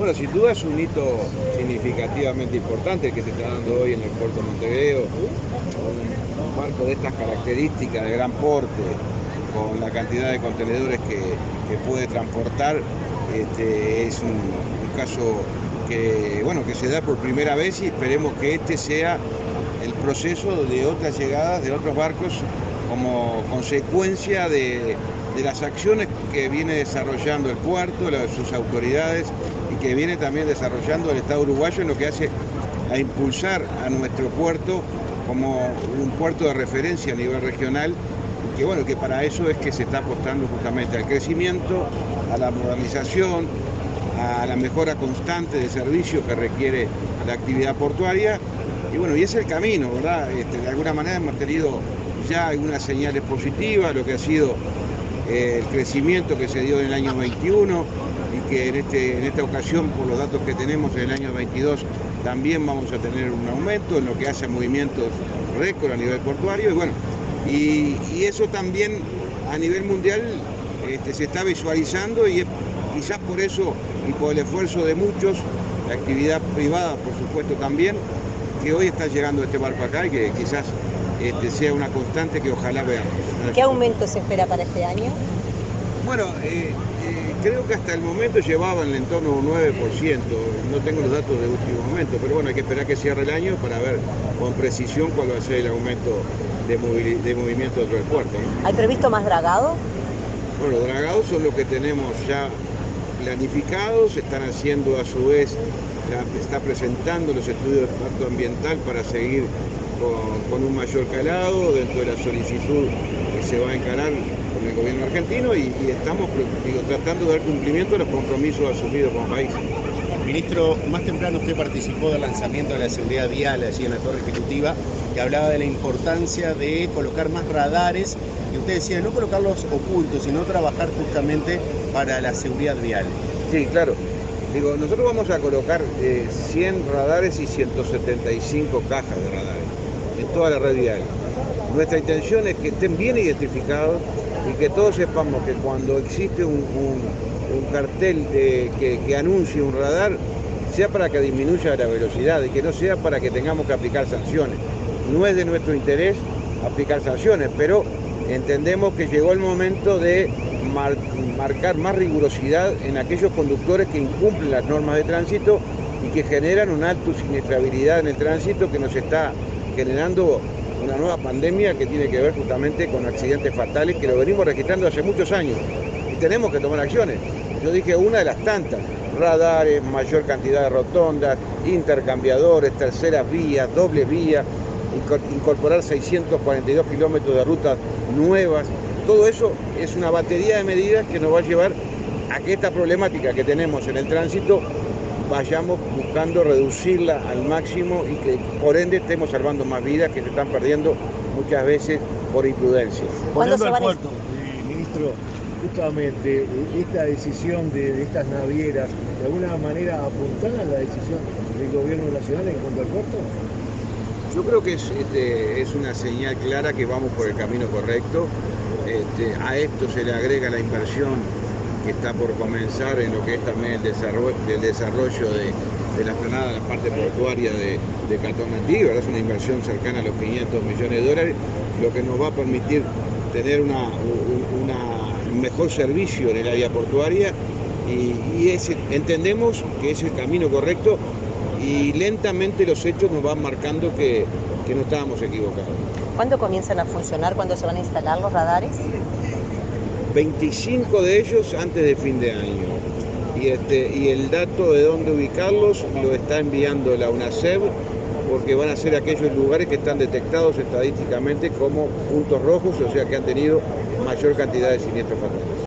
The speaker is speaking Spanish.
Bueno, sin duda es un hito significativamente importante que se está dando hoy en el puerto de Montevideo. Un barco de estas características, de gran porte, con la cantidad de contenedores que puede transportar, es un caso que se da por primera vez, y esperemos que este sea el proceso de otras llegadas de otros barcos como consecuencia de las acciones que viene desarrollando el puerto, sus autoridades, y que viene también desarrollando el Estado uruguayo, en lo que hace a impulsar a nuestro puerto como un puerto de referencia a nivel regional, y que para eso es que se está apostando justamente al crecimiento, a la modernización, a la mejora constante de servicios que requiere la actividad portuaria, y es el camino, ¿verdad? De alguna manera hemos tenido ya algunas señales positivas, lo que ha sido el crecimiento que se dio en el año 21, y que en esta ocasión, por los datos que tenemos en el año 22, también vamos a tener un aumento en lo que hace a movimientos récord a nivel portuario, y eso también a nivel mundial se está visualizando, y quizás por eso y por el esfuerzo de muchos, la actividad privada por supuesto también, que hoy está llegando este barco acá, y que quizás sea una constante que ojalá veamos. ¿Qué aumento se espera para este año? Bueno, creo que hasta el momento llevaban en torno a un 9%, no tengo los datos de último momento, pero bueno, hay que esperar que cierre el año para ver con precisión cuál va a ser el aumento de movimiento dentro del puerto, ¿no? ¿Hay previsto más dragado? Bueno, los dragados son los que tenemos ya planificados, se están haciendo a su vez, se está presentando los estudios de impacto ambiental para seguir con un mayor calado dentro de la solicitud que se va a encarar con el gobierno argentino, y estamos tratando de dar cumplimiento a los compromisos asumidos como país. Ministro, más temprano usted participó del lanzamiento de la seguridad vial allí en la Torre Ejecutiva, que hablaba de la importancia de colocar más radares, y usted decía no colocarlos ocultos, sino trabajar justamente para la seguridad vial. Sí, claro. Nosotros vamos a colocar 100 radares y 175 cajas de radares en toda la red vial. Nuestra intención es que estén bien identificados y que todos sepamos que cuando existe un cartel que anuncie un radar, sea para que disminuya la velocidad y que no sea para que tengamos que aplicar sanciones. No es de nuestro interés aplicar sanciones, pero entendemos que llegó el momento de marcar más rigurosidad en aquellos conductores que incumplen las normas de tránsito y que generan una alta siniestrabilidad en el tránsito, que nos está generando una nueva pandemia que tiene que ver justamente con accidentes fatales, que lo venimos registrando hace muchos años, y tenemos que tomar acciones. Yo dije una de las tantas: radares, mayor cantidad de rotondas, intercambiadores, terceras vías, dobles vías, incorporar 642 kilómetros de rutas nuevas. Todo eso es una batería de medidas que nos va a llevar a que esta problemática que tenemos en el tránsito vayamos buscando reducirla al máximo, y que por ende estemos salvando más vidas que se están perdiendo muchas veces por imprudencia. Volviendo al puerto, ministro, justamente esta decisión de estas navieras, ¿de alguna manera apuntan a la decisión del gobierno nacional en cuanto al puerto? Yo creo que es una señal clara que vamos por el camino correcto. A esto se le agrega la inversión que está por comenzar en lo que es también el desarrollo de la frenada de la parte portuaria de Cantón Mendí, ¿verdad? Es una inversión cercana a los 500 millones de dólares, lo que nos va a permitir tener un mejor servicio en el área portuaria, y entendemos que es el camino correcto, y lentamente los hechos nos van marcando que no estábamos equivocados. ¿Cuándo comienzan a funcionar? ¿Cuándo se van a instalar los radares? 25 de ellos antes de fin de año, y el dato de dónde ubicarlos lo está enviando la UNACEV, porque van a ser aquellos lugares que están detectados estadísticamente como puntos rojos, o sea que han tenido mayor cantidad de siniestros fatales.